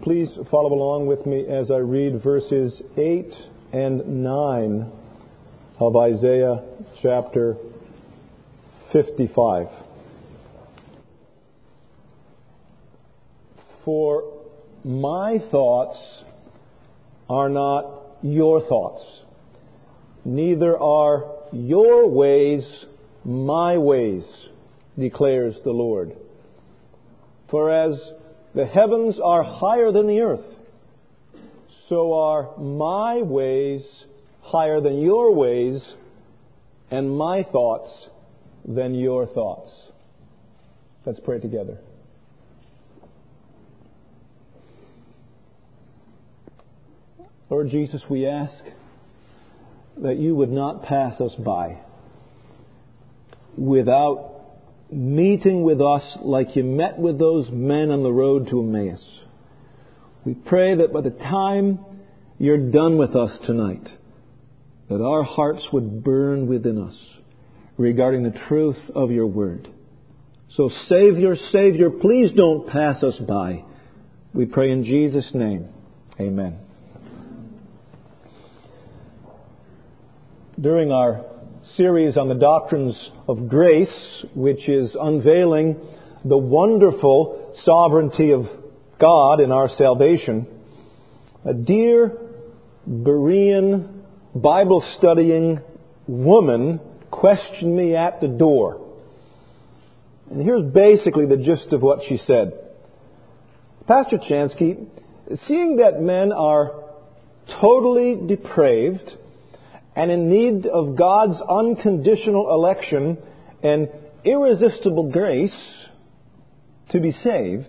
Please follow along with me as I read verses 8 and 9 of Isaiah chapter 55. For my thoughts are not your thoughts, neither are your ways my ways, declares the Lord. For as the heavens are higher than the earth, so are my ways higher than your ways, and my thoughts than your thoughts. Let's pray together. Lord Jesus, we ask that you would not pass us by without meeting with us like you met with those men on the road to Emmaus. We pray that by the time you're done with us tonight, that our hearts would burn within us regarding the truth of your word. So Savior, please don't pass us by. We pray in Jesus' name. Amen. During our series on the doctrines of grace, which is unveiling the wonderful sovereignty of God in our salvation, a dear Berean Bible-studying woman questioned me at the door. And here's basically the gist of what she said. Pastor Chansky, seeing that men are totally depraved and in need of God's unconditional election and irresistible grace to be saved,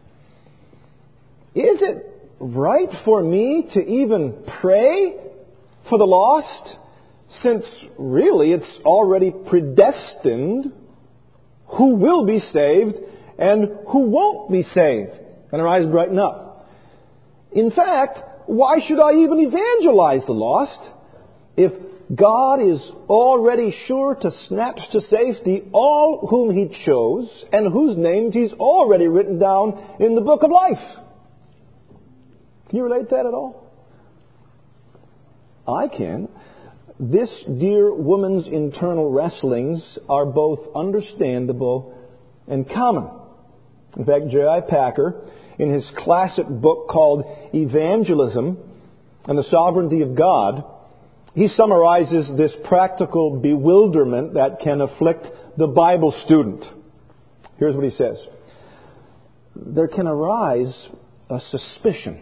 is it right for me to even pray for the lost, since really it's already predestined who will be saved and who won't be saved? And her eyes brighten up. In fact, why should I even evangelize the lost if God is already sure to snatch to safety all whom He chose and whose names He's already written down in the book of life? Can you relate to that at all? I can. This dear woman's internal wrestlings are both understandable and common. In fact, J.I. Packer, in his classic book called Evangelism and the Sovereignty of God, he summarizes this practical bewilderment that can afflict the Bible student. Here's what he says. There can arise a suspicion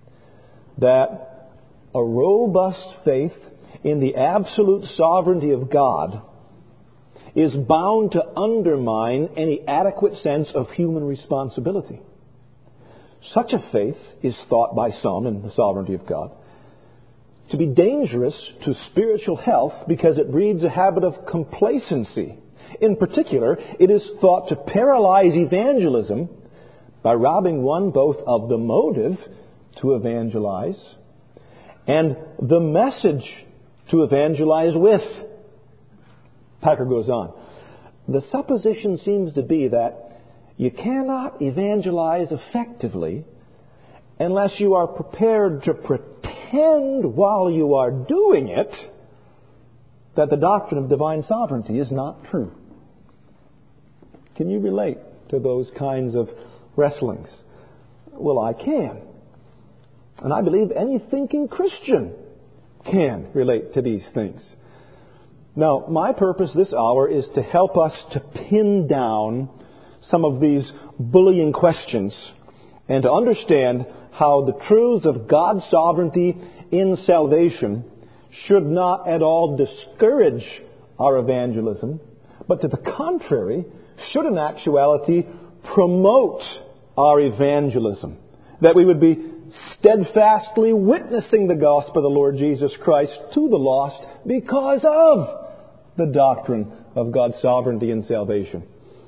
that a robust faith in the absolute sovereignty of God is bound to undermine any adequate sense of human responsibility. Such a faith is thought by some in the sovereignty of God to be dangerous to spiritual health because it breeds a habit of complacency. In particular, it is thought to paralyze evangelism by robbing one both of the motive to evangelize and the message to evangelize with. Packer goes on. The supposition seems to be that you cannot evangelize effectively unless you are prepared to pretend while you are doing it that the doctrine of divine sovereignty is not true. Can you relate to those kinds of wrestlings? Well, I can. And I believe any thinking Christian can relate to these things. Now, my purpose this hour is to help us to pin down some of these bullying questions and to understand how the truths of God's sovereignty in salvation should not at all discourage our evangelism, but to the contrary, should in actuality promote our evangelism. That we would be steadfastly witnessing the gospel of the Lord Jesus Christ to the lost because of the doctrine of God's sovereignty in salvation.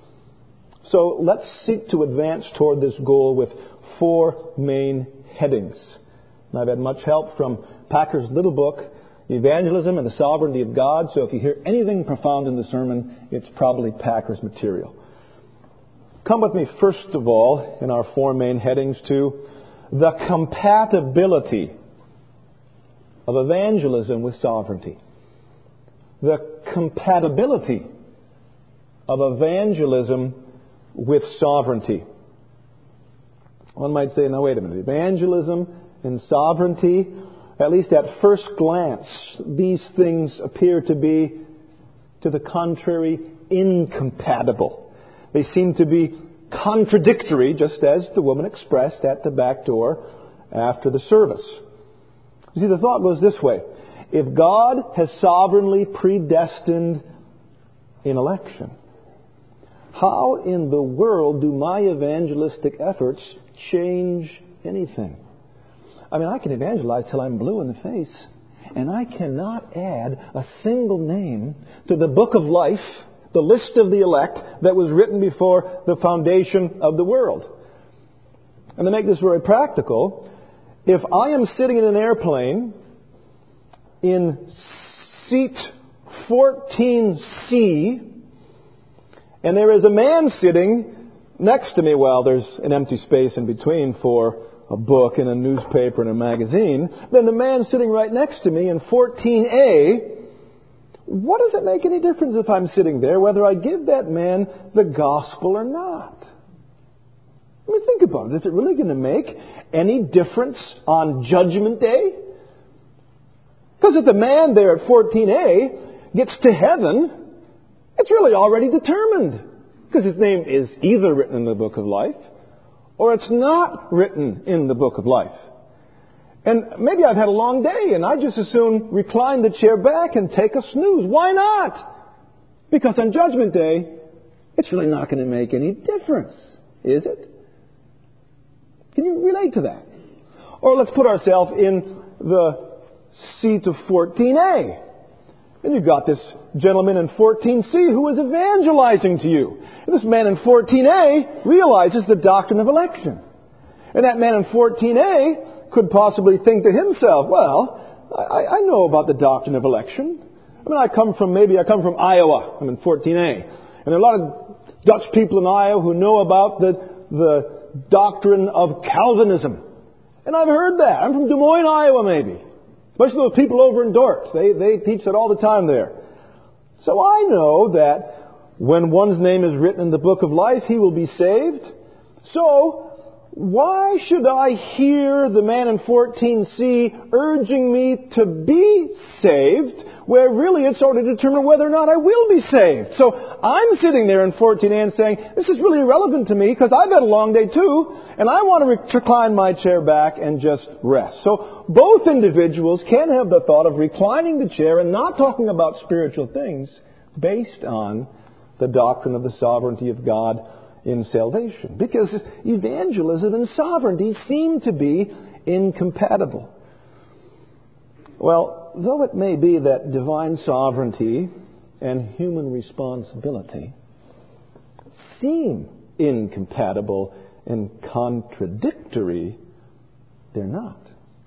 So let's seek to advance toward this goal with 4 main headings. And I've had much help from Packer's little book, Evangelism and the Sovereignty of God. So if you hear anything profound in the sermon, it's probably Packer's material. Come with me, first of all, in our 4 main headings to the compatibility of evangelism with sovereignty. The compatibility of evangelism with sovereignty. One might say, now wait a minute, evangelism and sovereignty, at least at first glance, these things appear to be, to the contrary, incompatible. They seem to be contradictory, just as the woman expressed at the back door after the service. You see, the thought goes this way. If God has sovereignly predestined an election, how in the world do my evangelistic efforts change anything? I mean, I can evangelize till I'm blue in the face, and I cannot add a single name to the book of life, the list of the elect that was written before the foundation of the world. And to make this very practical, if I am sitting in an airplane in seat 14C, and there is a man sitting next to me, well, there's an empty space in between for a book and a newspaper and a magazine, then the man sitting right next to me in 14A, what does it make any difference if I'm sitting there, whether I give that man the gospel or not? I mean, think about it. Is it really going to make any difference on Judgment Day? Because if the man there at 14A gets to heaven, it's really already determined. Because his name is either written in the book of life, or it's not written in the book of life. And maybe I've had a long day, and I just as soon recline the chair back and take a snooze. Why not? Because on Judgment Day, it's really not going to make any difference, is it? Can you relate to that? Or let's put ourselves in the seat of 14A. And you've got this gentleman in 14C who is evangelizing to you. And this man in 14A realizes the doctrine of election. And that man in 14A could possibly think to himself, well, I know about the doctrine of election. I mean, I come from Iowa. I'm in 14A. And there are a lot of Dutch people in Iowa who know about the doctrine of Calvinism. And I've heard that. I'm from Des Moines, Iowa, maybe. Especially those people over in Dort. They teach that all the time there. So I know that when one's name is written in the book of life, he will be saved. So why should I hear the man in 14C urging me to be saved, where really it's already determined whether or not I will be saved? So I'm sitting there in 14A and saying, this is really irrelevant to me because I've had a long day too, and I want to recline my chair back and just rest. So both individuals can have the thought of reclining the chair and not talking about spiritual things based on the doctrine of the sovereignty of God in salvation. Because evangelism and sovereignty seem to be incompatible. Well, though it may be that divine sovereignty and human responsibility seem incompatible and contradictory, they're not.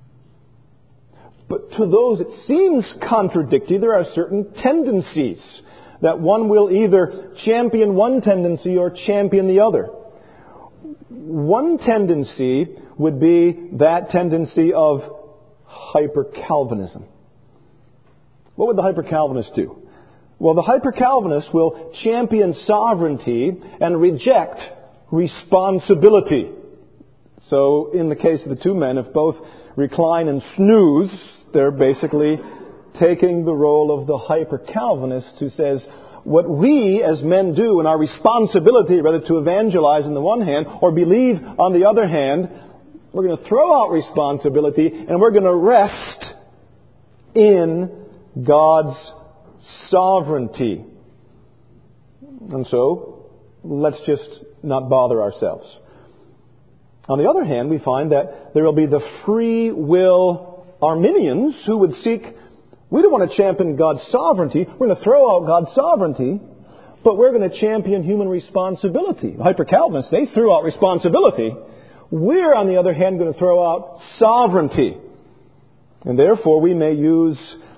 But to those it seems contradictory, there are certain tendencies that one will either champion one tendency or champion the other. One tendency would be that tendency of hyper-Calvinism. What would the hyper-Calvinist do? Well, the hyper-Calvinist will champion sovereignty and reject responsibility. So in the case of the two men, if both recline and snooze, they're basically taking the role of the hyper-Calvinist who says, what we as men do in our responsibility, whether to evangelize on the one hand or believe on the other hand, we're going to throw out responsibility and we're going to rest in God's sovereignty. And so, let's just not bother ourselves. On the other hand, we find that there will be the free will Arminians who would seek, we don't want to champion God's sovereignty, we're going to throw out God's sovereignty, but we're going to champion human responsibility. Hyper-Calvinists, they threw out responsibility. We're, on the other hand, going to throw out sovereignty. And therefore, we may use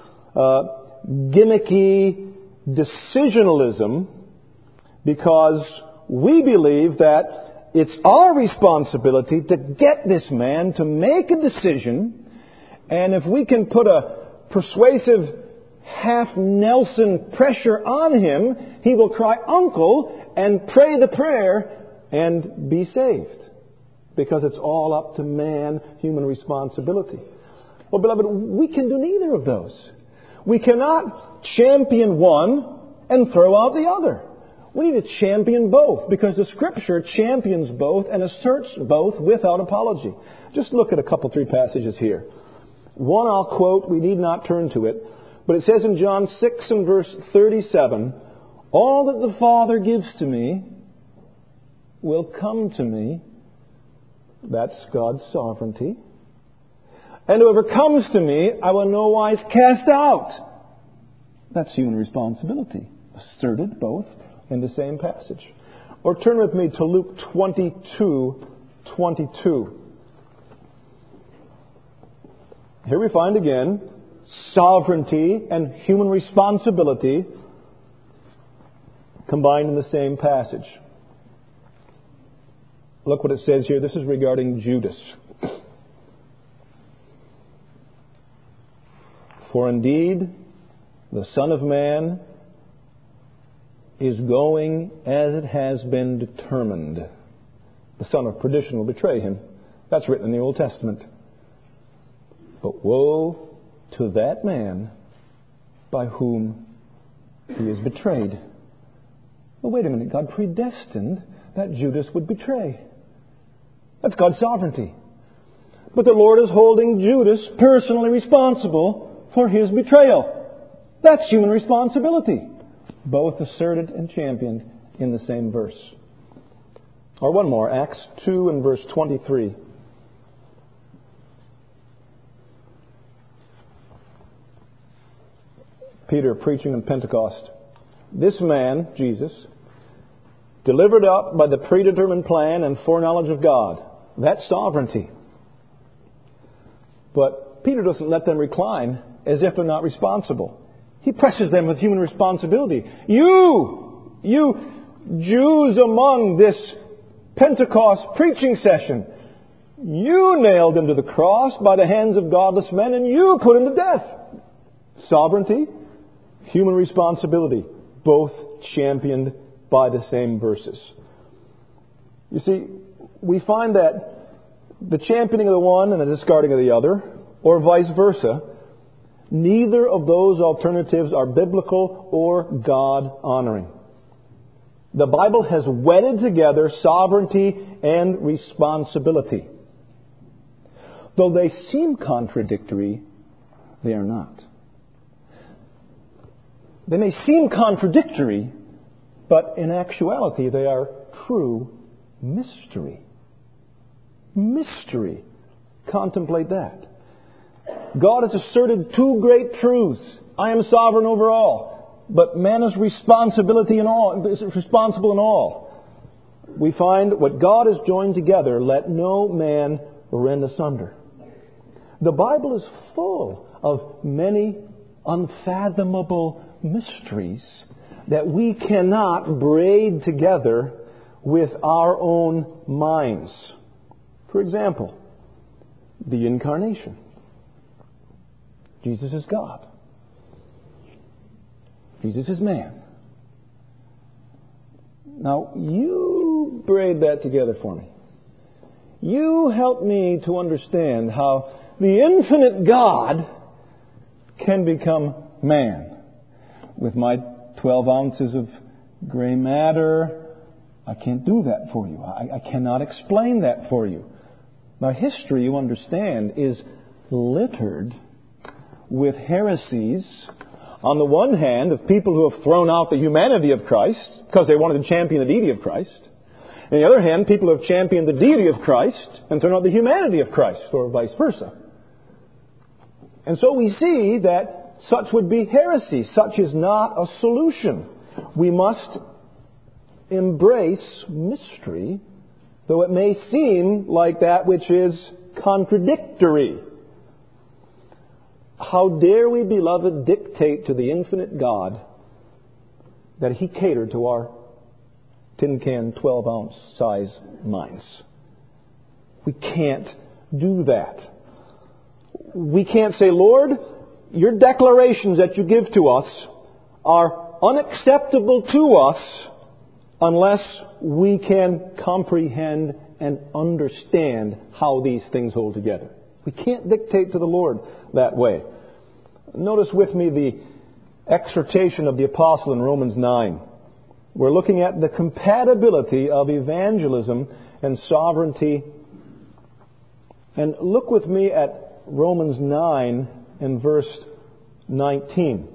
gimmicky decisionalism because we believe that it's our responsibility to get this man to make a decision, and if we can put a persuasive half-Nelson pressure on him, he will cry, "Uncle," and pray the prayer and be saved. Because it's all up to man, human responsibility. Well, beloved, we can do neither of those. We cannot champion one and throw out the other. We need to champion both, because the Scripture champions both and asserts both without apology. Just look at a couple, 3 passages here. One I'll quote, we need not turn to it, but it says in John 6 and verse 37, "All that the Father gives to me will come to me." That's God's sovereignty. "And whoever comes to me, I will no wise cast out." That's human responsibility, asserted both in the same passage. Or turn with me to Luke 22:22. Here we find again sovereignty and human responsibility combined in the same passage. Look what it says here. This is regarding Judas. "For indeed, the Son of Man is going as it has been determined." The son of perdition will betray him. That's written in the Old Testament. "But woe to that man by whom he is betrayed." Well, wait a minute. God predestined that Judas would betray. That's God's sovereignty. But the Lord is holding Judas personally responsible for his betrayal. That's human responsibility. Both asserted and championed in the same verse. Or one more, Acts 2 and verse 23. Peter preaching on Pentecost. "This man, Jesus, delivered up by the predetermined plan and foreknowledge of God." That's sovereignty. But Peter doesn't let them recline as if they're not responsible. He presses them with human responsibility. You Jews among this Pentecost preaching session, you nailed him to the cross by the hands of godless men, and you put him to death. Sovereignty, human responsibility, both championed by the same verses. You see, we find that the championing of the one and the discarding of the other, or vice versa, neither of those alternatives are biblical or God-honoring. The Bible has wedded together sovereignty and responsibility. Though they seem contradictory, they are not. They may seem contradictory, but in actuality they are true mystery. Mystery. Contemplate that. God has asserted 2 great truths. I am sovereign over all, but man is responsible in all. We find what God has joined together, let no man rend asunder. The Bible is full of many unfathomable mysteries that we cannot braid together with our own minds. For example, the Incarnation. Jesus is God. Jesus is man. Now, you braid that together for me. You help me to understand how the infinite God can become man. With my 12 ounces of gray matter, I can't do that for you. I cannot explain that for you. Now, history, you understand, is littered with heresies. On the one hand, of people who have thrown out the humanity of Christ because they wanted to champion the deity of Christ. On the other hand, people who have championed the deity of Christ and thrown out the humanity of Christ, or vice versa. And so we see that such would be heresy. Such is not a solution. We must embrace mystery, though it may seem like that which is contradictory. How dare we, beloved, dictate to the infinite God that He catered to our tin can 12-ounce size minds. We can't do that. We can't say, Lord, your declarations that you give to us are unacceptable to us unless we can comprehend and understand how these things hold together. We can't dictate to the Lord that way. Notice with me the exhortation of the apostle in Romans 9. We're looking at the compatibility of evangelism and sovereignty. And look with me at Romans 9 and verse 19.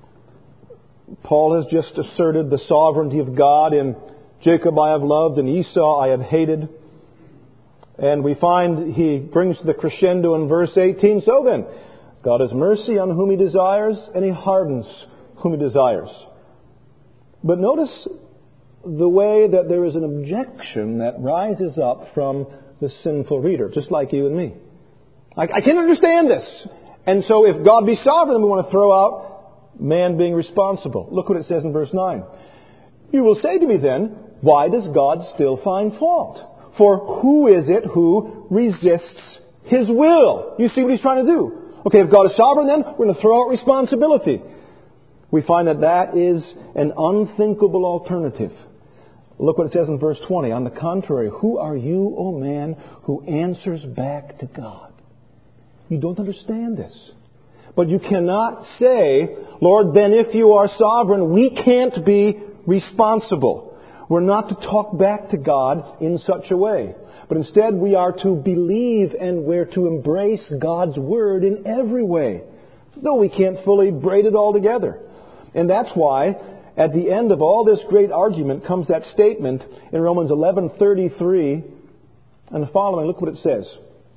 Paul has just asserted the sovereignty of God. In Jacob I have loved, and Esau I have hated. And we find he brings the crescendo in verse 18. So then, God has mercy on whom He desires, and He hardens whom He desires. But notice the way that there is an objection that rises up from the sinful reader, just like you and me. I can't understand this. And so if God be sovereign, then we want to throw out man being responsible. Look what it says in verse 9. You will say to me then, why does God still find fault? For who is it who resists His will? You see what he's trying to do. Okay, if God is sovereign, then we're going to throw out responsibility. We find that that is an unthinkable alternative. Look what it says in verse 20. On the contrary, who are you, O man, who answers back to God? You don't understand this. But you cannot say, Lord, then if you are sovereign, we can't be responsible. We're not to talk back to God in such a way. But instead we are to believe and we're to embrace God's Word in every way. Though we can't fully braid it all together. And that's why at the end of all this great argument comes that statement in Romans 11:33 and the following. Look what it says.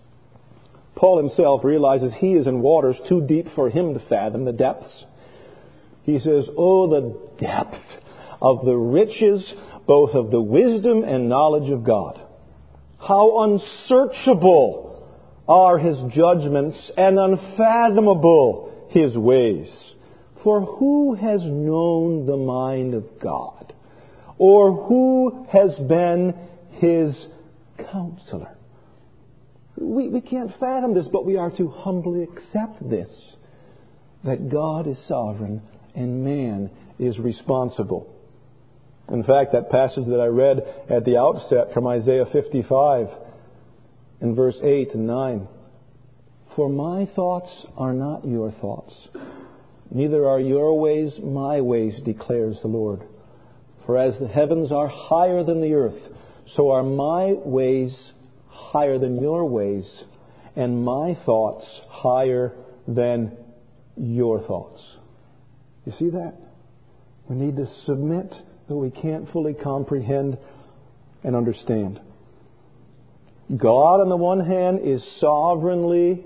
Paul himself realizes he is in waters too deep for him to fathom the depths. He says, oh, the depth of the riches, both of the wisdom and knowledge of God. How unsearchable are His judgments and unfathomable His ways. For who has known the mind of God? Or who has been His counselor? We can't fathom this, but we are to humbly accept this. That God is sovereign and man is responsible. In fact, that passage that I read at the outset from Isaiah 55 in verse 8 and 9. For my thoughts are not your thoughts, neither are your ways my ways, declares the Lord. For as the heavens are higher than the earth, so are my ways higher than your ways, and my thoughts higher than your thoughts. You see that? We need to submit, though we can't fully comprehend and understand. God, on the one hand, is sovereignly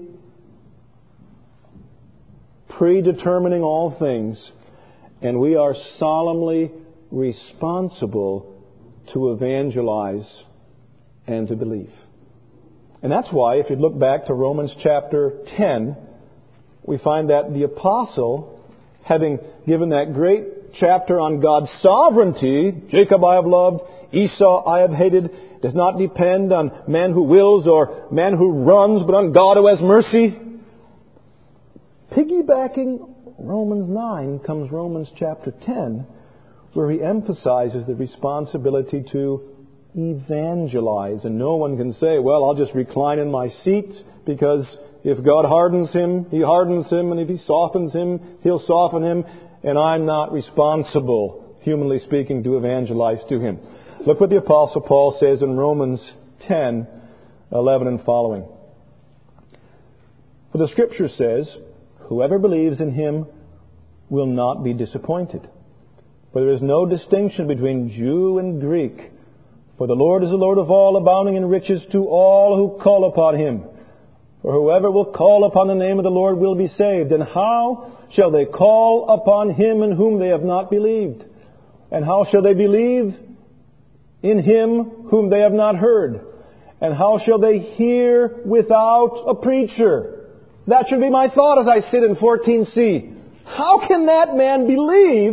predetermining all things, and we are solemnly responsible to evangelize and to believe. And that's why, if you look back to Romans chapter 10, we find that the apostle, having given that great chapter on God's sovereignty, Jacob I have loved, Esau I have hated, does not depend on man who wills or man who runs, but on God who has mercy. Piggybacking Romans 9 comes Romans chapter 10, where he emphasizes the responsibility to evangelize. And no one can say, well, I'll just recline in my seat because if God hardens him, He hardens him, and if He softens him, He'll soften him, and I'm not responsible, humanly speaking, to evangelize to him. Look what the Apostle Paul says in Romans 10:11 and following. For the Scripture says, whoever believes in Him will not be disappointed. For there is no distinction between Jew and Greek. For the Lord is the Lord of all, abounding in riches to all who call upon Him. For whoever will call upon the name of the Lord will be saved. And how shall they call upon Him in whom they have not believed? And how shall they believe in Him whom they have not heard? And how shall they hear without a preacher? That should be my thought as I sit in 14C. How can that man believe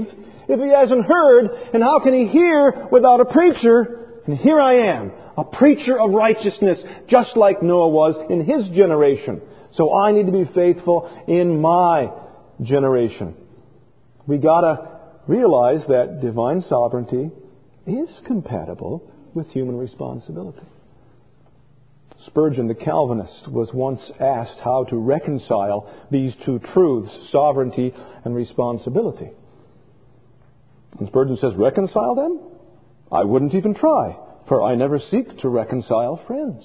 if he hasn't heard? And how can he hear without a preacher? And here I am, a preacher of righteousness, just like Noah was in his generation. So I need to be faithful in my generation. We gotta realize that divine sovereignty is compatible with human responsibility. Spurgeon, the Calvinist, was once asked how to reconcile these two truths, sovereignty and responsibility. And Spurgeon says, reconcile them? I wouldn't even try, for I never seek to reconcile friends.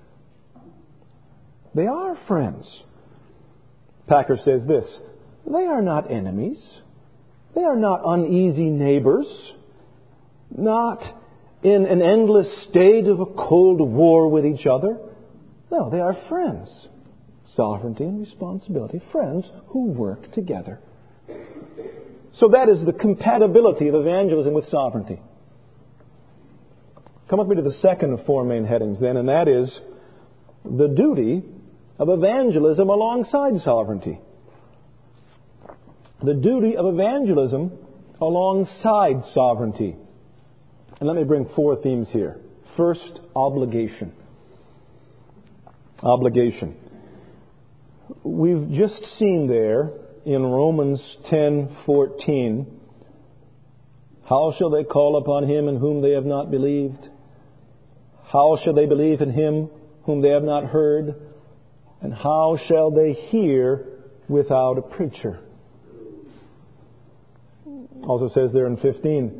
They are friends. Packer says this, they are not enemies. They are not uneasy neighbors, not in an endless state of a cold war with each other. No, they are friends. Sovereignty and responsibility. Friends who work together. So that is the compatibility of evangelism with sovereignty. Come with me to the second of four main headings then, and that is the duty of evangelism alongside sovereignty. The duty of evangelism alongside sovereignty. And let me bring four themes here. First, obligation. Obligation. We've just seen there in Romans 10:14, how shall they call upon him in whom they have not believed? How shall they believe in him whom they have not heard? And how shall they hear without a preacher? Also says there in 15,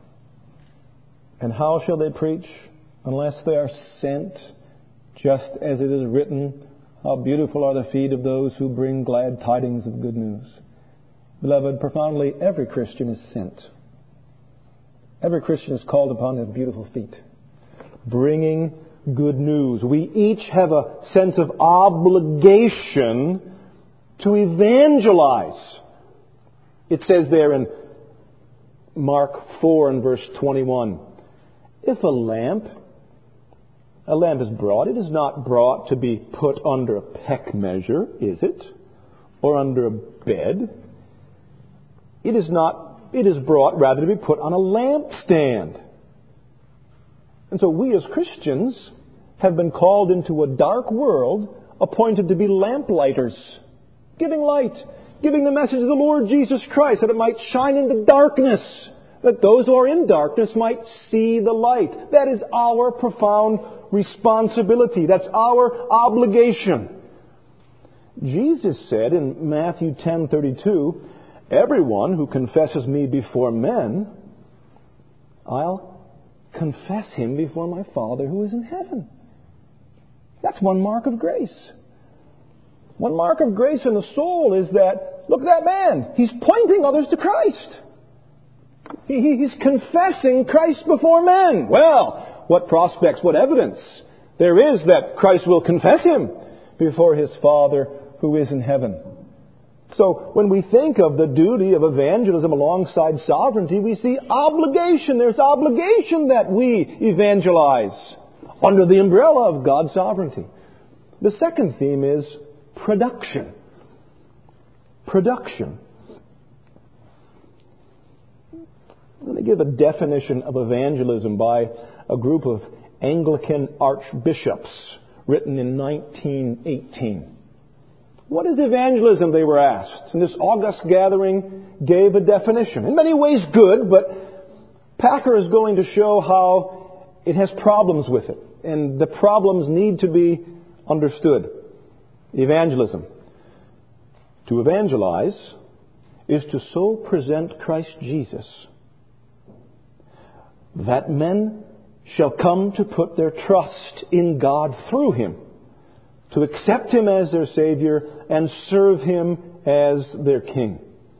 and how shall they preach unless they are sent? Just as it is written, how beautiful are the feet of those who bring glad tidings of good news. Beloved, profoundly, every Christian is sent. Every Christian is called upon to have beautiful feet, bringing good news. We each have a sense of obligation to evangelize. It says there in Mark 4 and verse 21, if a lamp is brought, it is not brought to be put under a peck measure, is it? Or under a bed. It is brought rather to be put on a lampstand. And so we as Christians have been called into a dark world, appointed to be lamplighters, giving light, giving the message of the Lord Jesus Christ, that it might shine in the darkness, that those who are in darkness might see the light. That is our profound responsibility. That's our obligation. Jesus said in Matthew 10:32, everyone who confesses me before men, I'll confess him before my Father who is in heaven. That's one mark of grace. One mark of grace in the soul is that, look at that man. He's pointing others to Christ. He's confessing Christ before men. Well, what prospects, what evidence there is that Christ will confess him before his Father who is in heaven. So when we think of the duty of evangelism alongside sovereignty, we see obligation. There's obligation that we evangelize under the umbrella of God's sovereignty. The second theme is production. Production. Let me give a definition of evangelism by a group of Anglican archbishops written in 1918. What is evangelism, they were asked. And this august gathering gave a definition. In many ways good, but Packer is going to show how it has problems with it. And the problems need to be understood. Evangelism. To evangelize is to so present Christ Jesus that men shall come to put their trust in God through him, to accept him as their Savior and serve him as their King.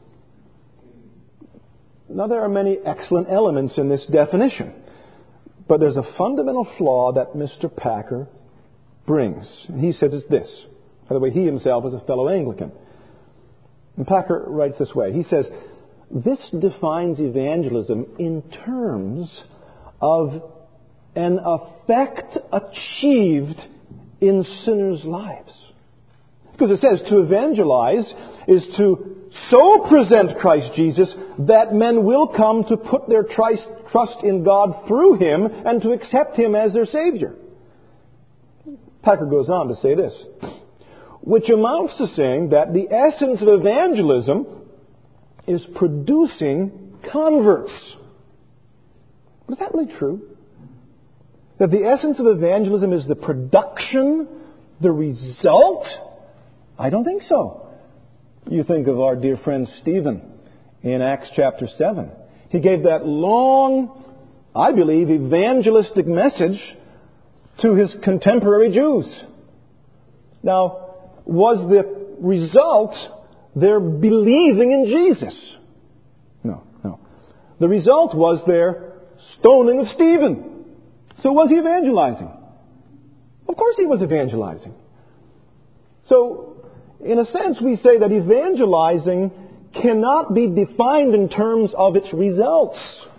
Now, there are many excellent elements in this definition, but there's a fundamental flaw that Mr. Packer brings. And he says it's this. By the way, he himself is a fellow Anglican. And Packer writes this way. He says, this defines evangelism in terms of an effect achieved in sinners' lives. Because it says to evangelize is to so present Christ Jesus that men will come to put their trust in God through Him and to accept Him as their Savior. Packer goes on to say this, which amounts to saying that the essence of evangelism is producing converts. Is that really true? That the essence of evangelism is the production, the result? I don't think so. You think of our dear friend Stephen in Acts chapter 7. He gave that long, I believe, evangelistic message to his contemporary Jews. Now, was the result their believing in Jesus? No. The result was their stoning of Stephen. So was he evangelizing? Of course he was evangelizing. So, in a sense, we say that evangelizing cannot be defined in terms of its results.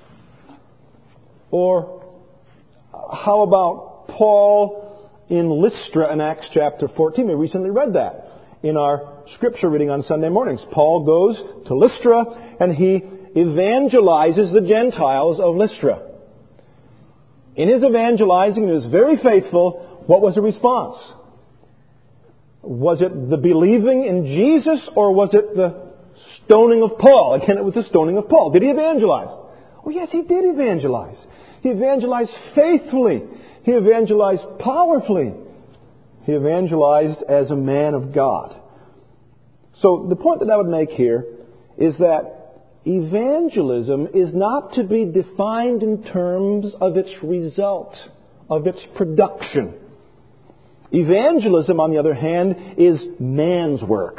Or, how about Paul in Lystra in Acts chapter 14? We recently read that in our scripture reading on Sunday mornings. Paul goes to Lystra and he evangelizes the Gentiles of Lystra. In his evangelizing, he was very faithful. What was the response? Was it the believing in Jesus or was it the stoning of Paul? Again, it was the stoning of Paul. Did he evangelize? Oh yes, he did evangelize. He evangelized faithfully. He evangelized powerfully. He evangelized as a man of God. So the point that I would make here is that evangelism is not to be defined in terms of its result, of its production. Evangelism, on the other hand, is man's work.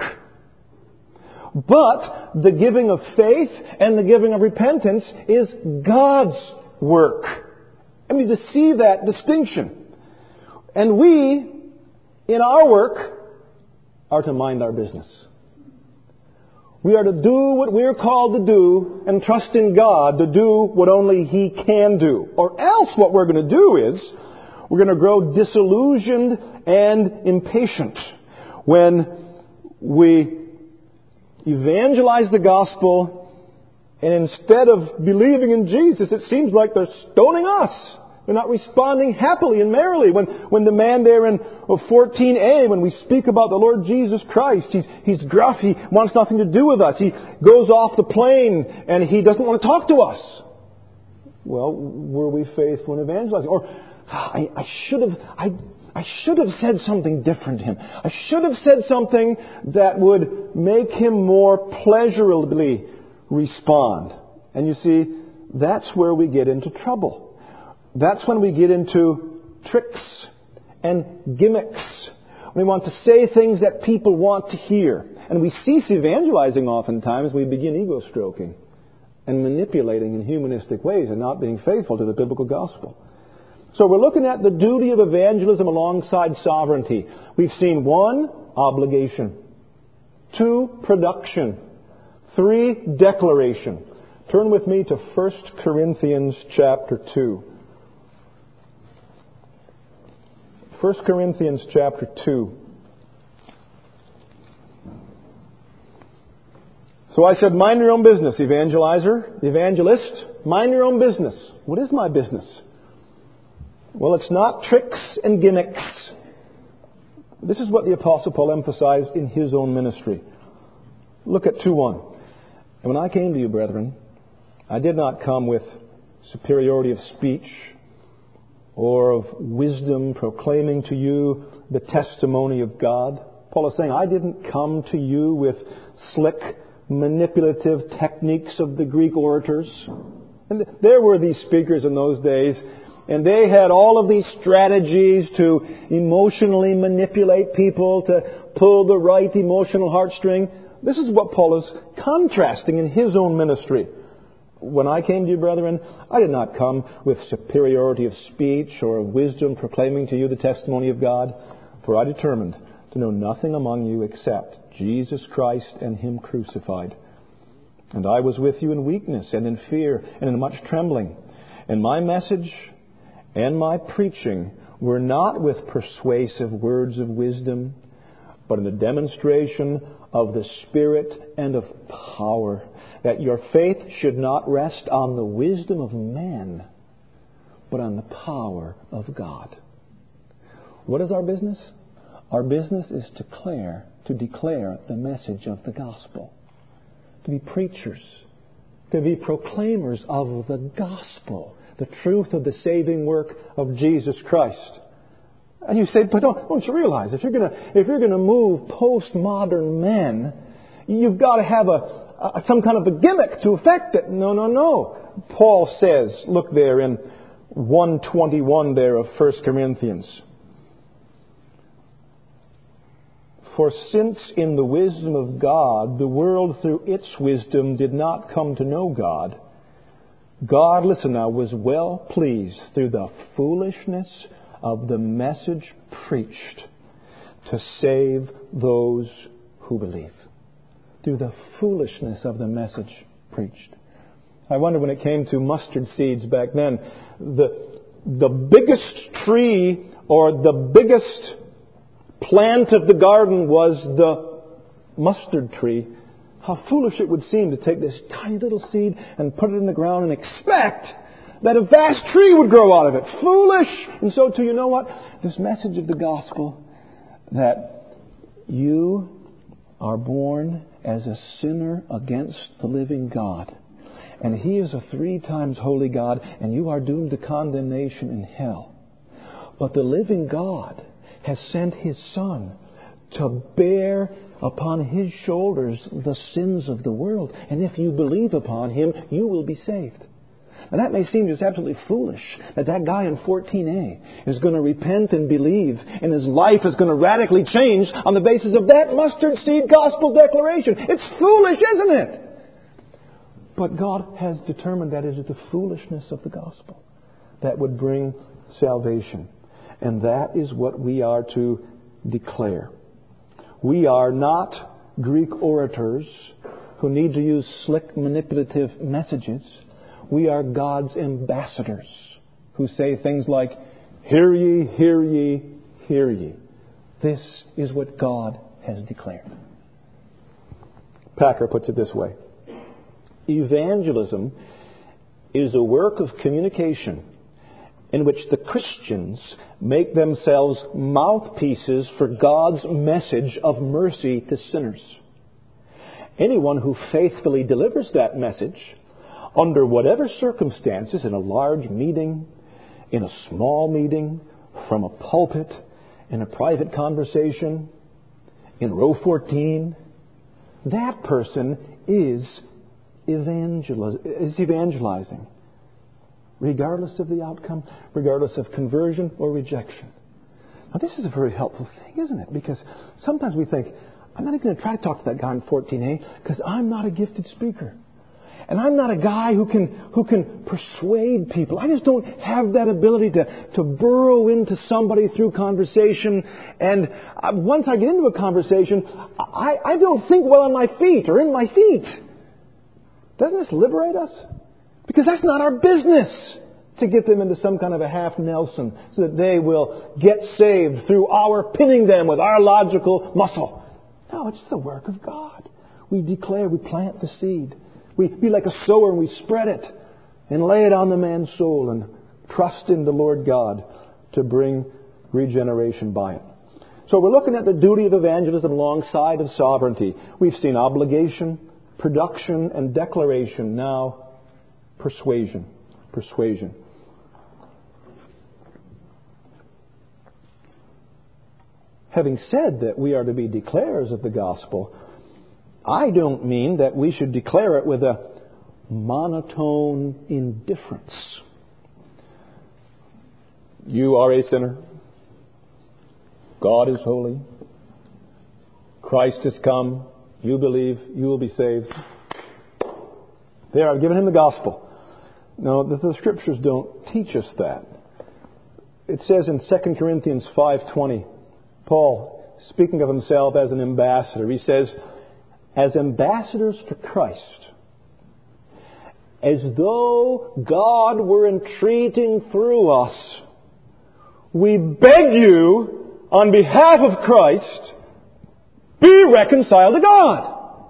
But the giving of faith and the giving of repentance is God's work. I mean, to see that distinction. And we, in our work, are to mind our business. We are to do what we are called to do and trust in God to do what only He can do. Or else what we're going to do is we're going to grow disillusioned and impatient when we evangelize the gospel and instead of believing in Jesus, it seems like they're stoning us. They're not responding happily and merrily. When the man there in 14a, when we speak about the Lord Jesus Christ, he's gruff, he wants nothing to do with us. He goes off the plane and he doesn't want to talk to us. Well, were we faithful in evangelizing? Or, I should have said something different to him. I should have said something that would make him more pleasurably respond. And you see, that's where we get into trouble. That's when we get into tricks and gimmicks. We want to say things that people want to hear. And we cease evangelizing oftentimes. We begin ego stroking and manipulating in humanistic ways and not being faithful to the biblical gospel. So we're looking at the duty of evangelism alongside sovereignty. We've seen 1, obligation. 2, production. 3, declaration. Turn with me to 1 Corinthians chapter 2. 1 Corinthians chapter 2. So I said, mind your own business, evangelizer, evangelist. Mind your own business. What is my business? Well, it's not tricks and gimmicks. This is what the Apostle Paul emphasized in his own ministry. Look at 2:1. And when I came to you, brethren, I did not come with superiority of speech or of wisdom, proclaiming to you the testimony of God. Paul is saying, I didn't come to you with slick, manipulative techniques of the Greek orators. And there were these speakers in those days, and they had all of these strategies to emotionally manipulate people, to pull the right emotional heartstring. This is what Paul is contrasting in his own ministry. When I came to you, brethren, I did not come with superiority of speech or of wisdom, proclaiming to you the testimony of God, for I determined to know nothing among you except Jesus Christ and Him crucified. And I was with you in weakness and in fear and in much trembling. And my message and my preaching were not with persuasive words of wisdom, but in the demonstration of the Spirit and of power, that your faith should not rest on the wisdom of man, but on the power of God. What is our business? Our business is to declare the message of the gospel. To be preachers. To be proclaimers of the gospel. The truth of the saving work of Jesus Christ. And you say, but don't you realize, if you're going to move postmodern men, you've got to have some kind of a gimmick to effect it. No. Paul says, look there in 1:21 there of 1 Corinthians. For since in the wisdom of God, the world through its wisdom did not come to know God, God, listen now, was well pleased through the foolishness of the message preached to save those who believe. Through the foolishness of the message preached. I wonder when it came to mustard seeds back then, the biggest tree or the biggest plant of the garden was the mustard tree. How foolish it would seem to take this tiny little seed and put it in the ground and expect that a vast tree would grow out of it. Foolish! And so too, you know what? This message of the gospel, that you are born as a sinner against the living God. And He is a 3 times holy God, and you are doomed to condemnation in hell. But the living God has sent His Son to bear upon His shoulders the sins of the world. And if you believe upon Him, you will be saved. And that may seem just absolutely foolish, that guy in 14a is going to repent and believe, and his life is going to radically change on the basis of that mustard seed gospel declaration. It's foolish, isn't it? But God has determined that it is the foolishness of the gospel that would bring salvation. And that is what we are to declare. We are not Greek orators who need to use slick, manipulative messages. We are God's ambassadors who say things like, "Hear ye, hear ye, hear ye." This is what God has declared. Packer puts it this way. Evangelism is a work of communication in which the Christians make themselves mouthpieces for God's message of mercy to sinners. Anyone who faithfully delivers that message, under whatever circumstances, in a large meeting, in a small meeting, from a pulpit, in a private conversation, in row 14, that person is evangelizing. Regardless of the outcome, regardless of conversion or rejection. Now this is a very helpful thing, isn't it? Because sometimes we think, I'm not even going to try to talk to that guy in 14a because I'm not a gifted speaker. And I'm not a guy who can persuade people. I just don't have that ability to burrow into somebody through conversation. And once I get into a conversation, I don't think well on my feet or in my feet. Doesn't this liberate us? Because that's not our business to get them into some kind of a half Nelson so that they will get saved through our pinning them with our logical muscle. No, it's the work of God. We declare, we plant the seed. We be like a sower and we spread it and lay it on the man's soul and trust in the Lord God to bring regeneration by it. So we're looking at the duty of evangelism alongside of sovereignty. We've seen obligation, production, and declaration. Now, persuasion. Having said that we are to be declarers of the gospel, I don't mean that we should declare it with a monotone indifference. You are a sinner. God is holy. Christ has come. You believe. You will be saved. There, I've given him the gospel. No, the Scriptures don't teach us that. It says in 2 Corinthians 5:20, Paul, speaking of himself as an ambassador, he says, as ambassadors for Christ, as though God were entreating through us, we beg you, on behalf of Christ, Be reconciled to God.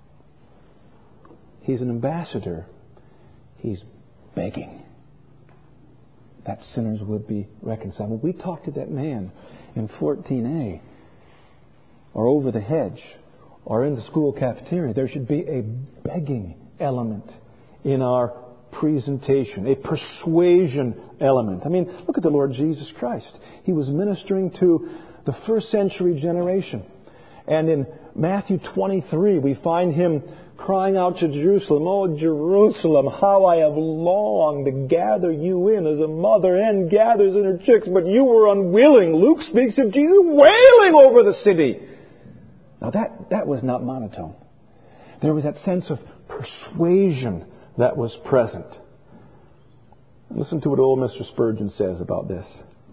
He's an ambassador. He's begging that sinners would be reconciled. When we talk to that man in 14a, or over the hedge, or in the school cafeteria, there should be a begging element in our presentation, a persuasion element. I mean, look at the Lord Jesus Christ. He was ministering to the first century generation. And in Matthew 23, we find Him crying out to Jerusalem, "Oh, Jerusalem, how I have longed to gather you in as a mother hen gathers in her chicks, but you were unwilling." Luke speaks of Jesus wailing over the city. Now that was not monotone. There was that sense of persuasion that was present. Listen to what old Mr. Spurgeon says about this.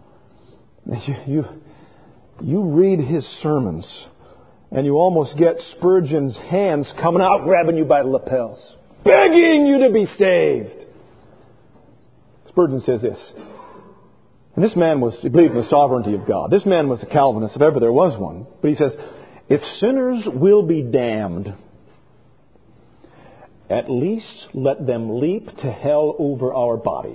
You read his sermons, and you almost get Spurgeon's hands coming out, grabbing you by the lapels, begging you to be saved. Spurgeon says this, and this man he believed in the sovereignty of God. This man was a Calvinist, if ever there was one. But he says, if sinners will be damned, at least let them leap to hell over our bodies.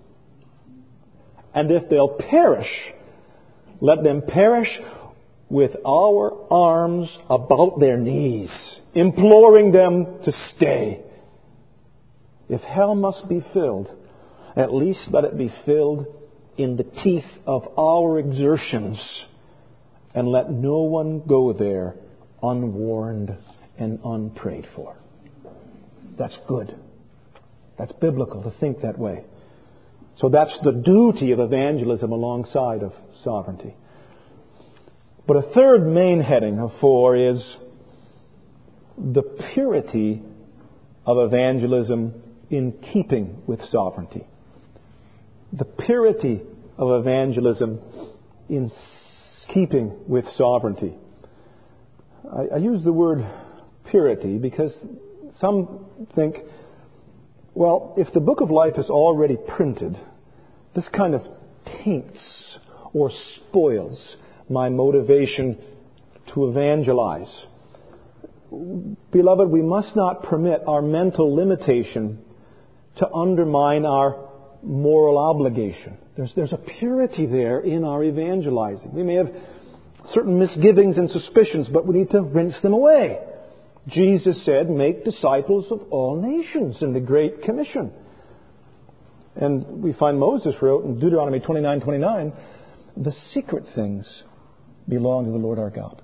And if they'll perish, let them perish with our arms about their knees, imploring them to stay. If hell must be filled, at least let it be filled in the teeth of our exertions, and let no one go there unwarned and unprayed for. That's good. That's biblical to think that way. So that's the duty of evangelism alongside of sovereignty. But a third main heading of 4 is the purity of evangelism in keeping with sovereignty. The purity of evangelism in keeping with sovereignty. I use the word purity because some think, well, if the book of life is already printed, this kind of taints or spoils my motivation to evangelize. Beloved, we must not permit our mental limitation to undermine our moral obligation. There's a purity there in our evangelizing. We may have certain misgivings and suspicions, but we need to rinse them away. Jesus said, "Make disciples of all nations," in the Great Commission. And we find Moses wrote in Deuteronomy 29:29, "The secret things belong to the Lord our God."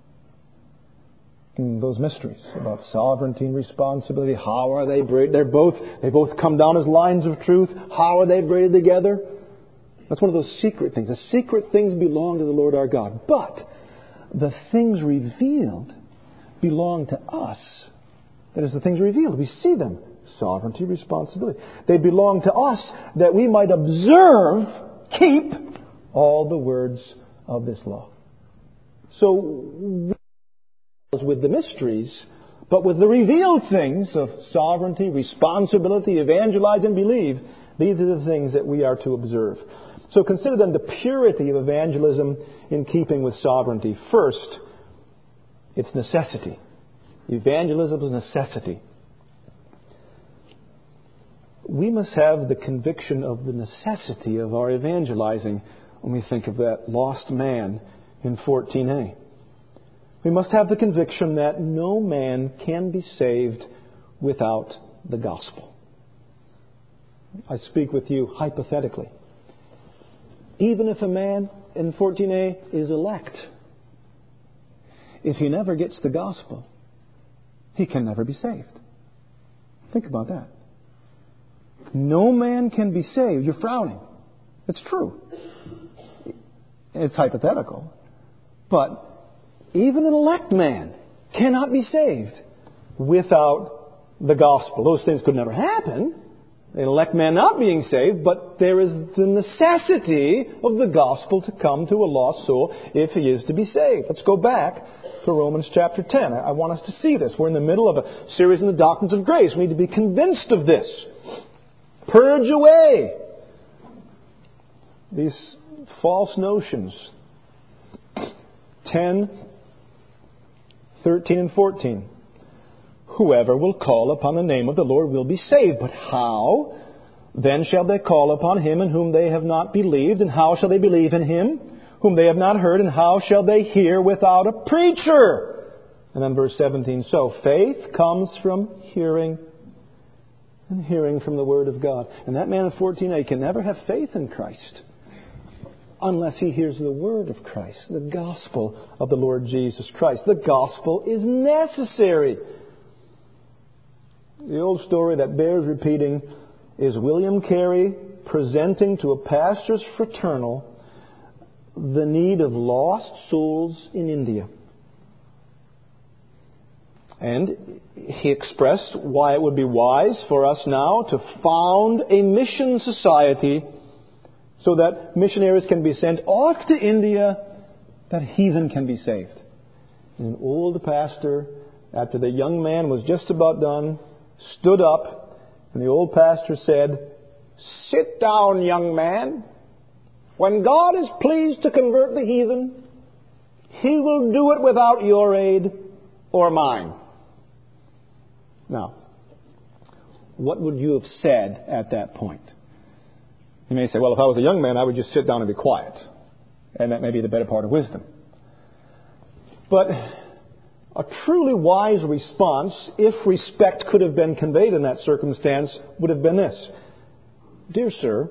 And those mysteries about sovereignty and responsibility, how are they braided? They both come down as lines of truth. How are they braided together? That's one of those secret things. The secret things belong to the Lord our God. But the things revealed belong to us. That is, the things revealed. We see them. Sovereignty, responsibility. They belong to us that we might observe, keep all the words of this law. So, with the mysteries, but with the revealed things of sovereignty, responsibility, evangelize and believe, these are the things that we are to observe. So consider then the purity of evangelism in keeping with sovereignty. First, it's necessity. Evangelism is necessity. We must have the conviction of the necessity of our evangelizing when we think of that lost man in 14a. We must have the conviction that no man can be saved without the gospel. I speak with you hypothetically. Even if a man in 14a is elect, if he never gets the gospel, he can never be saved. Think about that. No man can be saved. You're frowning. It's true. It's hypothetical. But even an elect man cannot be saved without the gospel. Those things could never happen. An elect man not being saved, but there is the necessity of the gospel to come to a lost soul if he is to be saved. Let's go back to Romans chapter 10. I want us to see this. We're in the middle of a series on the doctrines of grace. We need to be convinced of this. Purge away these false notions. 10 13 and 14. Whoever will call upon the name of the Lord will be saved. But how? Then shall they call upon him in whom they have not believed? And how shall they believe in him whom they have not heard? And how shall they hear without a preacher? And then verse 17. So faith comes from hearing, and hearing from the Word of God. And that man in 14a can never have faith in Christ unless he hears the Word of Christ, the gospel of the Lord Jesus Christ. The gospel is necessary. The old story that bears repeating is William Carey presenting to a pastor's fraternal the need of lost souls in India. And he expressed why it would be wise for us now to found a mission society so that missionaries can be sent off to India, that heathen can be saved. And an old pastor, after the young man was just about done, stood up, and the old pastor said, "Sit down, young man. When God is pleased to convert the heathen, He will do it without your aid or mine." Now, what would you have said at that point? You may say, well, if I was a young man, I would just sit down and be quiet. And that may be the better part of wisdom. But a truly wise response, if respect could have been conveyed in that circumstance, would have been this: "Dear sir,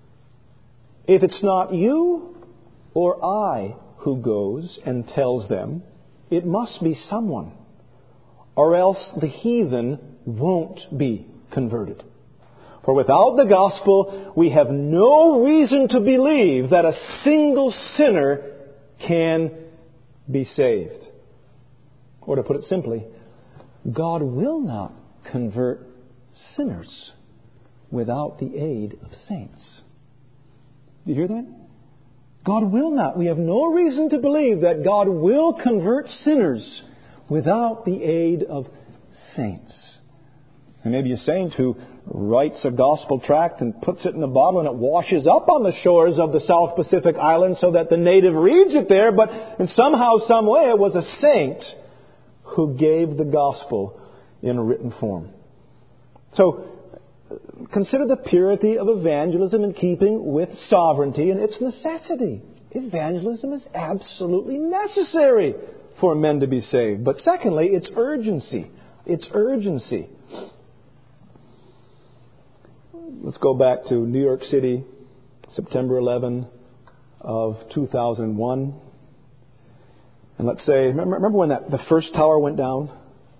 if it's not you or I who goes and tells them, it must be someone, or else the heathen won't be converted. For without the gospel, we have no reason to believe that a single sinner can be saved." Or to put it simply, God will not convert sinners without the aid of saints. Do you hear that? God will not. We have no reason to believe that God will convert sinners without the aid of saints. And maybe a saint who writes a gospel tract and puts it in a bottle and it washes up on the shores of the South Pacific Islands so that the native reads it there, but in somehow, some way, it was a saint who gave the gospel in written form. So, consider the purity of evangelism in keeping with sovereignty and its necessity. Evangelism is absolutely necessary for men to be saved. But secondly, its urgency. Its urgency. Let's go back to New York City, September 11 of 2001. And let's say, remember when the first tower went down?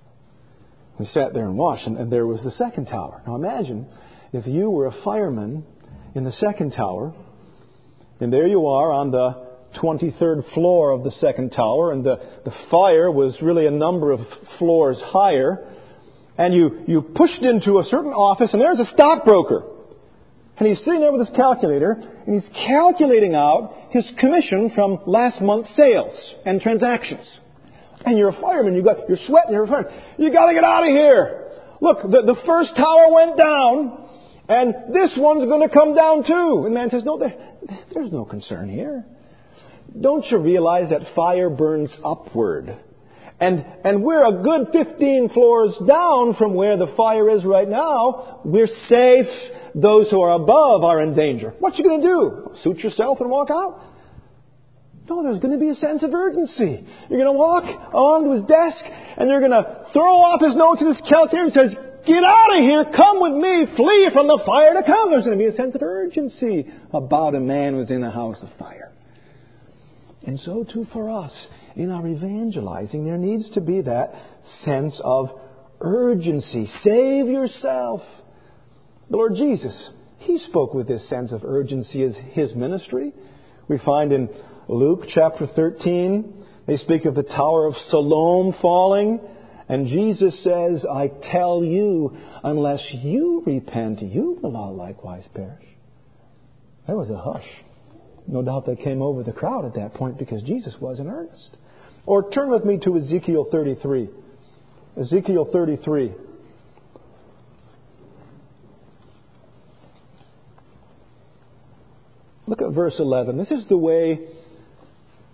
We sat there and watched, and there was the second tower. Now imagine if you were a fireman in the second tower, and there you are on the 23rd floor of the second tower, and the fire was really a number of floors higher, and you pushed into a certain office, and there's a stockbroker. And he's sitting there with his calculator, and he's calculating out his commission from last month's sales and transactions. And you're a fireman, you're sweating, you're a fireman. You got to get out of here. Look, the first tower went down, and this one's going to come down too. And the man says, no, there's no concern here. Don't you realize that fire burns upward? And we're a good 15 floors down from where the fire is right now. We're safe. Those who are above are in danger. What you going to do? Suit yourself and walk out? No, there's going to be a sense of urgency. You're going to walk onto his desk and you're going to throw off his notes and his calculator and says, "Get out of here. Come with me. Flee from the fire to come." There's going to be a sense of urgency about a man who's in a house of fire. And so too for us, in our evangelizing, there needs to be that sense of urgency. Save yourself. The Lord Jesus, He spoke with this sense of urgency as His ministry. We find in Luke chapter 13, they speak of the Tower of Siloam falling. And Jesus says, "I tell you, unless you repent, you will all likewise perish." There was a hush. No doubt that came over the crowd at that point because Jesus was in earnest. Or turn with me to Ezekiel 33. Ezekiel 33. Look at verse 11. This is the way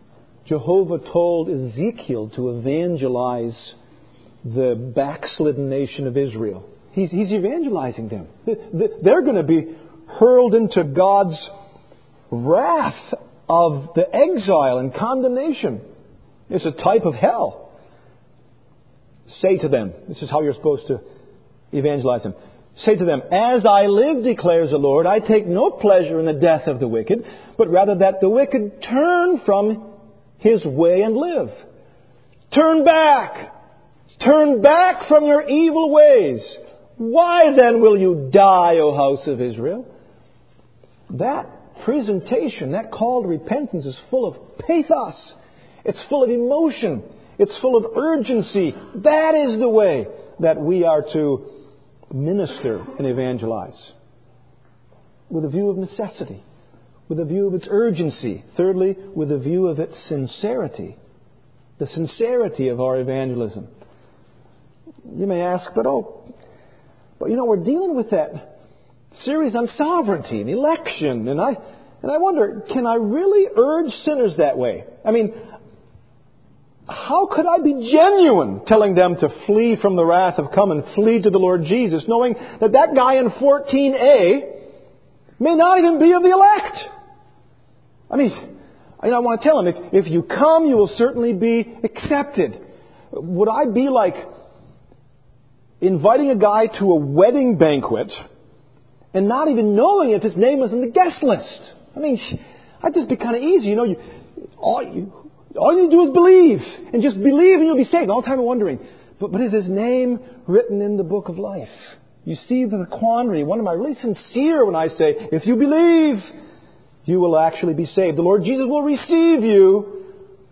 Jehovah told Ezekiel to evangelize the backslidden nation of Israel. He's evangelizing them. They're going to be hurled into God's wrath of the exile and condemnation. It's a type of hell. Say to them, this is how you're supposed to evangelize them. Say to them, as I live, declares the Lord, I take no pleasure in the death of the wicked, but rather that the wicked turn from his way and live. Turn back. Turn back from your evil ways. Why then will you die, O house of Israel? That presentation, that call to repentance is full of pathos. It's full of emotion. It's full of urgency. That is the way that we are to minister and evangelize. With a view of necessity. With a view of its urgency. Thirdly, with a view of its sincerity. The sincerity of our evangelism. You may ask, but we're dealing with that series on sovereignty and election, and I wonder, can I really urge sinners that way? I mean, how could I be genuine telling them to flee from the wrath of come and flee to the Lord Jesus, knowing that guy in 14a may not even be of the elect? I mean, I want to tell him, if you come, you will certainly be accepted. Would I be like inviting a guy to a wedding banquet and not even knowing if his name was in the guest list? I mean, that'd just be kind of easy. All you need to do is believe. And just believe and you'll be saved. All the time I'm wondering, but is his name written in the book of life? You see the quandary. When am I really sincere when I say, if you believe, you will actually be saved. The Lord Jesus will receive you.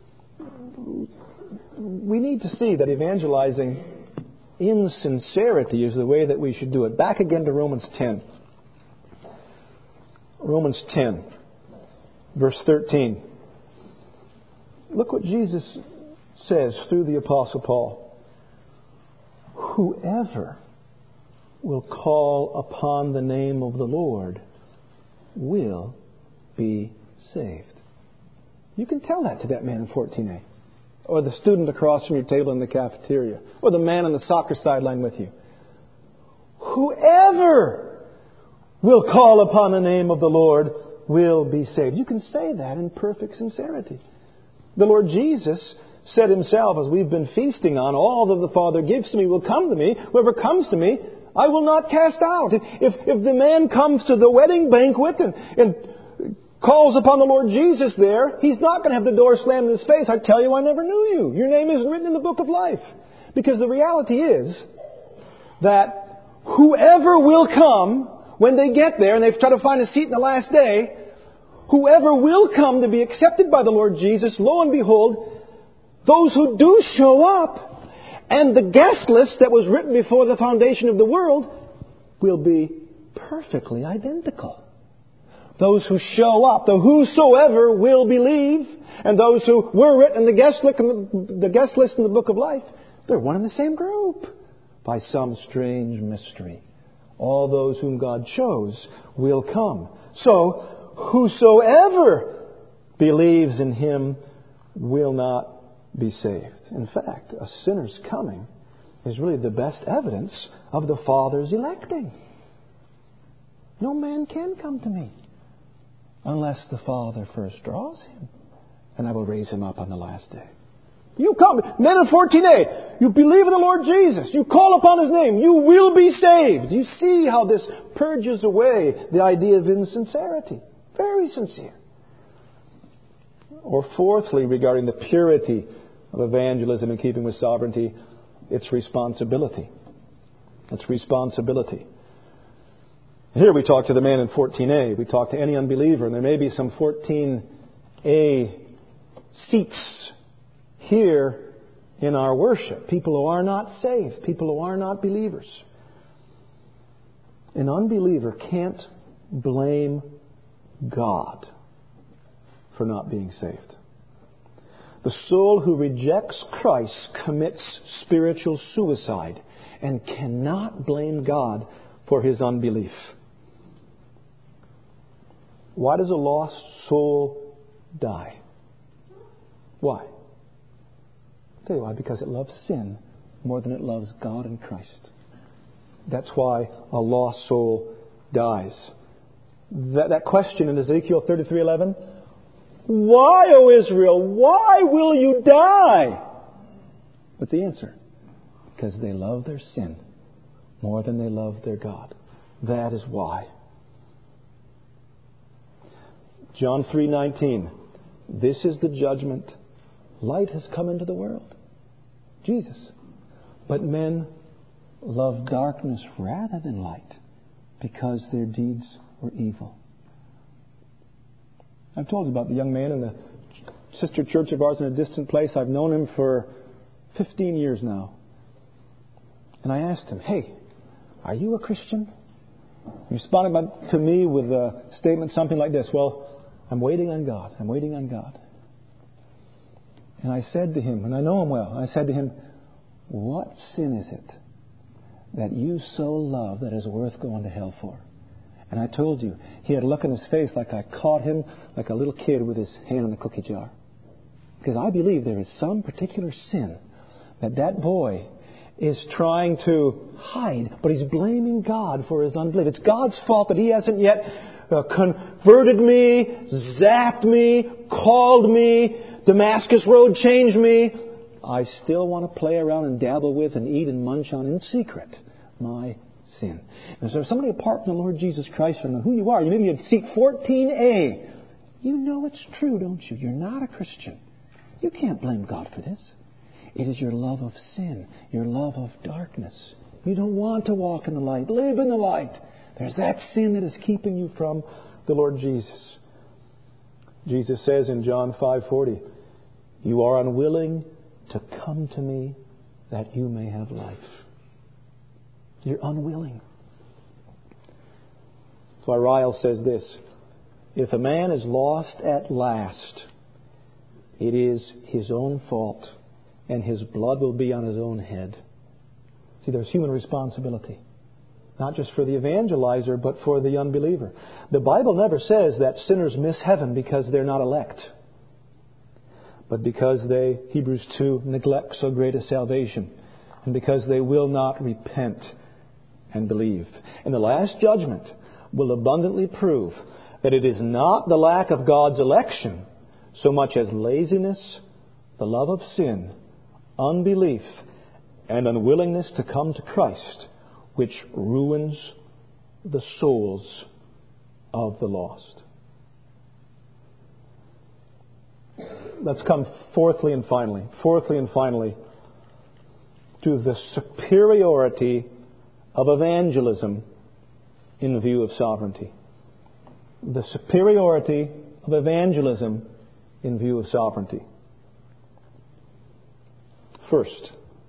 We need to see that evangelizing in sincerity is the way that we should do it. Back again to Romans 10. Romans 10, verse 13. Look what Jesus says through the Apostle Paul. Whoever will call upon the name of the Lord will be saved. You can tell that to that man in 14a. Or the student across from your table in the cafeteria. Or the man on the soccer sideline with you. Whoever will call upon the name of the Lord will be saved. You can say that in perfect sincerity. The Lord Jesus said himself, as we've been feasting on, all that the Father gives to me will come to me. Whoever comes to me, I will not cast out. If the man comes to the wedding banquet and calls upon the Lord Jesus there, he's not going to have the door slammed in his face. I tell you, I never knew you. Your name isn't written in the book of life. Because the reality is that whoever will come, when they get there and they've tried to find a seat in the last day, whoever will come to be accepted by the Lord Jesus, lo and behold, those who do show up, and the guest list that was written before the foundation of the world will be perfectly identical. Those who show up, the whosoever will believe, and those who were written in the guest list in the book of life, they're one and the same group by some strange mystery. All those whom God chose will come. So, whosoever believes in Him will not be saved. In fact, a sinner's coming is really the best evidence of the Father's electing. No man can come to me unless the Father first draws him, and I will raise him up on the last day. You come, men in 14a, you believe in the Lord Jesus, you call upon His name, you will be saved. You see how this purges away the idea of insincerity. Very sincere. Or fourthly, regarding the purity of evangelism in keeping with sovereignty, it's responsibility. It's responsibility. Here we talk to the man in 14a. We talk to any unbeliever, and there may be some 14a seats here in our worship. People who are not saved. People who are not believers. An unbeliever can't blame God for not being saved. The soul who rejects Christ commits spiritual suicide and cannot blame God for his unbelief. Why does a lost soul die? Why? I'll tell you why. Because it loves sin more than it loves God and Christ. That's why a lost soul dies. That question in Ezekiel 33:11, why, O Israel, why will you die? What's the answer? Because they love their sin more than they love their God. That is why. John 3:19, this is the judgment. Light has come into the world. Jesus. But men love darkness rather than light because their deeds were evil. I've told you about the young man in the sister church of ours in a distant place. I've known him for 15 years now. And I asked him, hey, are you a Christian? He responded to me with a statement something like this, well, I'm waiting on God. I'm waiting on God. And I said to him, and I know him well, I said to him, what sin is it that you so love that is worth going to hell for? And I told you, he had a look in his face like I caught him like a little kid with his hand in the cookie jar. Because I believe there is some particular sin that boy is trying to hide, but he's blaming God for his unbelief. It's God's fault that he hasn't yet converted me, zapped me, called me, Damascus Road changed me. I still want to play around and dabble with and eat and munch on in secret my sin. And so if somebody apart from the Lord Jesus Christ, from who you are, you maybe in seat 14A, you know it's true, don't you? You're not a Christian. You can't blame God for this. It is your love of sin, your love of darkness. You don't want to walk in the light, live in the light. There's that sin that is keeping you from the Lord Jesus. Jesus says in John 5:40, you are unwilling to come to me that you may have life. You're unwilling. That's why Ryle says this, if a man is lost at last, it is his own fault, and his blood will be on his own head. See, there's human responsibility. Not just for the evangelizer, but for the unbeliever. The Bible never says that sinners miss heaven because they're not elect. But because they, Hebrews 2, neglect so great a salvation. And because they will not repent and believe. And the last judgment will abundantly prove that it is not the lack of God's election so much as laziness, the love of sin, unbelief, and unwillingness to come to Christ, which ruins the souls of the lost. Let's come fourthly and finally to the superiority of evangelism in view of sovereignty. The superiority of evangelism in view of sovereignty. First,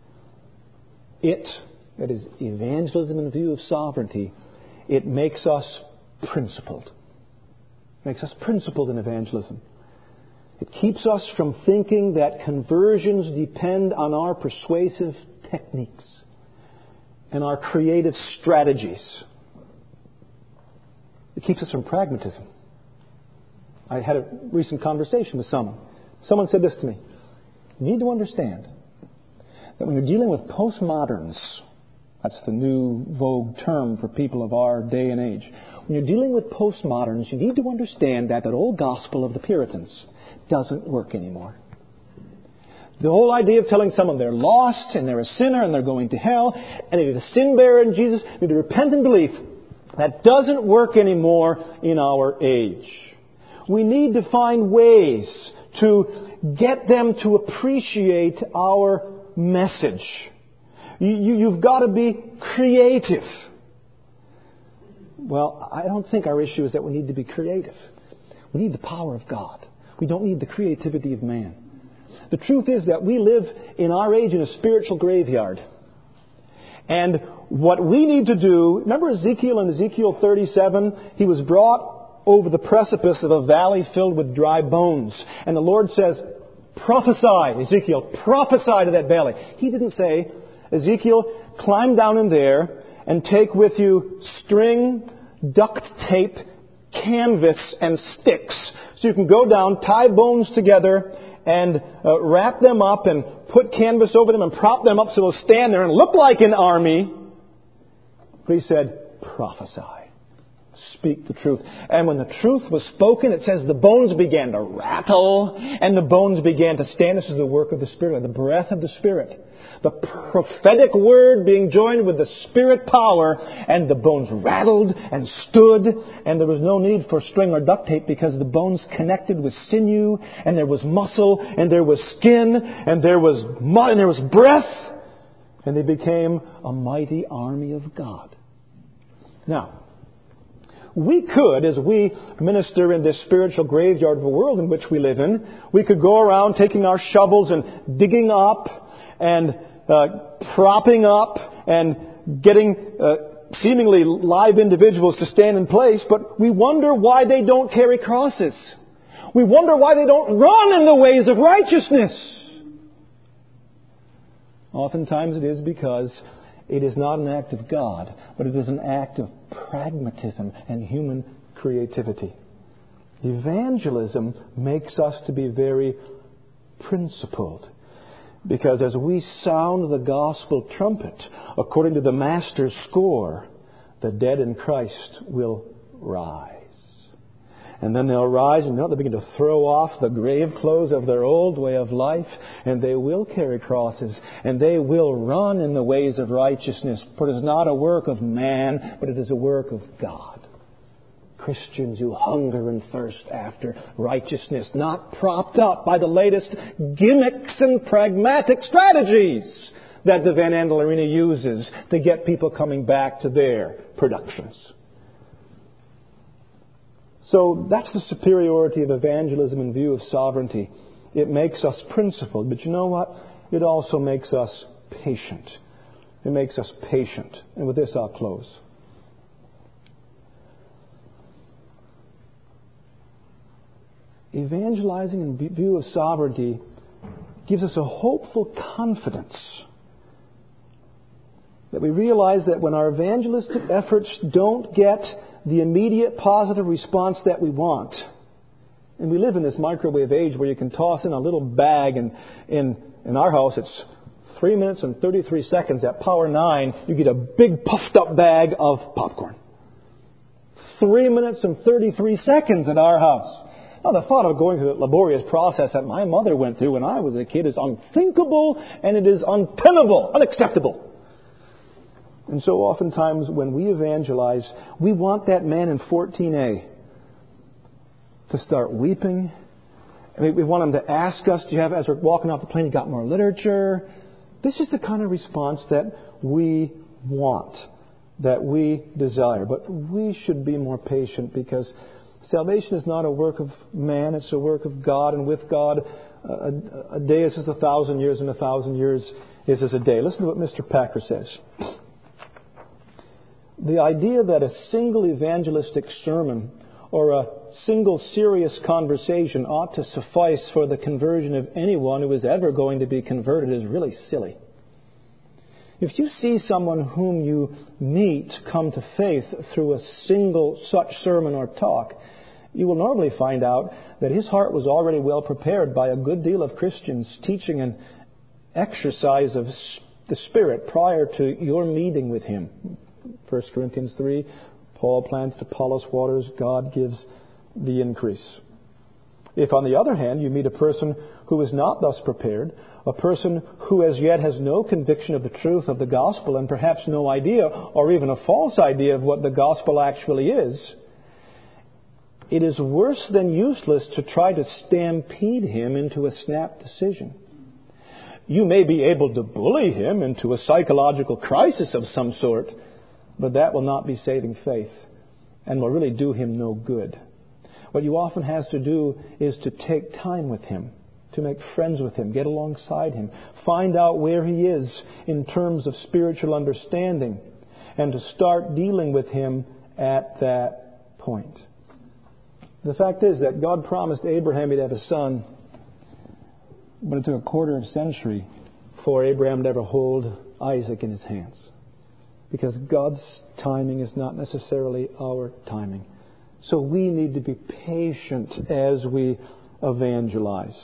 that is evangelism in view of sovereignty, it makes us principled. It makes us principled in evangelism. It keeps us from thinking that conversions depend on our persuasive techniques and our creative strategies. It keeps us from pragmatism. I had a recent conversation with someone. Someone said this to me. You need to understand that when you're dealing with postmoderns, that's the new vogue term for people of our day and age. When you're dealing with postmoderns, you need to understand that old gospel of the Puritans doesn't work anymore. The whole idea of telling someone they're lost and they're a sinner and they're going to hell and they need a sin bearer in Jesus, they need to repent and believe, that doesn't work anymore in our age. We need to find ways to get them to appreciate our message. You've got to be creative. Well, I don't think our issue is that we need to be creative. We need the power of God. We don't need the creativity of man. The truth is that we live in our age in a spiritual graveyard. And what we need to do, remember Ezekiel in Ezekiel 37? He was brought over the precipice of a valley filled with dry bones. And the Lord says, prophesy, Ezekiel, prophesy to that valley. He didn't say, Ezekiel, climb down in there and take with you string, duct tape, canvas, and sticks. So you can go down, tie bones together, and wrap them up and put canvas over them and prop them up so they'll stand there and look like an army. But He said, prophesy. Speak the truth. And when the truth was spoken, it says the bones began to rattle and the bones began to stand. This is the work of the Spirit, the breath of the Spirit. The prophetic word being joined with the Spirit power, and the bones rattled and stood, and there was no need for string or duct tape because the bones connected with sinew, and there was muscle, and there was skin, and there was mud, and there was breath, and they became a mighty army of God. Now, we could, as we minister in this spiritual graveyard of the world in which we live in, we could go around taking our shovels and digging up and propping up and getting seemingly live individuals to stand in place, but we wonder why they don't carry crosses. We wonder why they don't run in the ways of righteousness. Oftentimes it is because it is not an act of God, but it is an act of pragmatism and human creativity. Evangelism makes us to be very principled. Because as we sound the gospel trumpet, according to the Master's score, the dead in Christ will rise. And then they'll rise and they'll begin to throw off the grave clothes of their old way of life, and they will carry crosses, and they will run in the ways of righteousness. For it is not a work of man, but it is a work of God. Christians who hunger and thirst after righteousness, not propped up by the latest gimmicks and pragmatic strategies that the Van Andel Arena uses to get people coming back to their productions. So that's the superiority of evangelism in view of sovereignty. It makes us principled, but you know what? It also makes us patient. It makes us patient. And with this I'll close. Evangelizing in view of sovereignty gives us a hopeful confidence that we realize that when our evangelistic efforts don't get the immediate positive response that we want, and we live in this microwave age where you can toss in a little bag, and in our house it's 3 minutes and 33 seconds. At Power 9, you get a big puffed up bag of popcorn. 3 minutes and 33 seconds at our house. Now, the thought of going through the laborious process that my mother went through when I was a kid is unthinkable, and it is untenable, unacceptable. And so oftentimes when we evangelize, we want that man in 14A to start weeping. We want him to ask us, do you have, as we're walking off the plane, you got more literature? This is the kind of response that we want, that we desire. But we should be more patient, because salvation is not a work of man, it's a work of God. And with God, a day is as 1,000 years, and 1,000 years is as a day. Listen to what Mr. Packer says. The idea that a single evangelistic sermon or a single serious conversation ought to suffice for the conversion of anyone who is ever going to be converted is really silly. If you see someone whom you meet come to faith through a single such sermon or talk, you will normally find out that his heart was already well prepared by a good deal of Christians' teaching and exercise of the Spirit prior to your meeting with him. 1 Corinthians 3, Paul plants, Apollos waters, God gives the increase. If, on the other hand, you meet a person who is not thus prepared, a person who as yet has no conviction of the truth of the gospel and perhaps no idea or even a false idea of what the gospel actually is, it is worse than useless to try to stampede him into a snap decision. You may be able to bully him into a psychological crisis of some sort, but that will not be saving faith and will really do him no good. What you often have to do is to take time with him, to make friends with him, get alongside him, find out where he is in terms of spiritual understanding, and to start dealing with him at that point. The fact is that God promised Abraham he'd have a son, but it took a quarter of a century for Abraham to ever hold Isaac in his hands. Because God's timing is not necessarily our timing. So we need to be patient as we evangelize.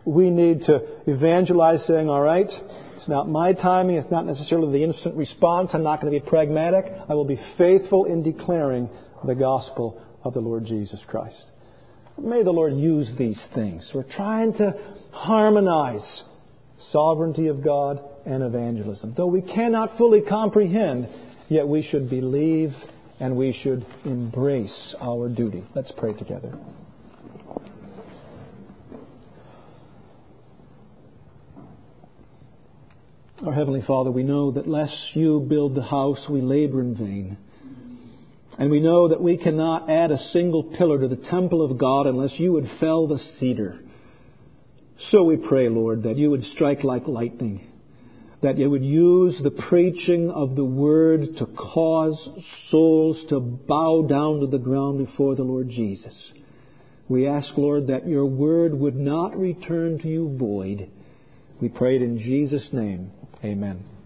We need to evangelize saying, all right, it's not my timing, it's not necessarily the instant response, I'm not going to be pragmatic. I will be faithful in declaring the gospel of the Lord Jesus Christ. May the Lord use these things. We're trying to harmonize sovereignty of God and evangelism. Though we cannot fully comprehend, yet we should believe and we should embrace our duty. Let's pray together. Our Heavenly Father, we know that lest You build the house, we labor in vain. And we know that we cannot add a single pillar to the temple of God unless You would fell the cedar. So we pray, Lord, that You would strike like lightning, that You would use the preaching of the Word to cause souls to bow down to the ground before the Lord Jesus. We ask, Lord, that Your Word would not return to You void. We pray it in Jesus' name. Amen.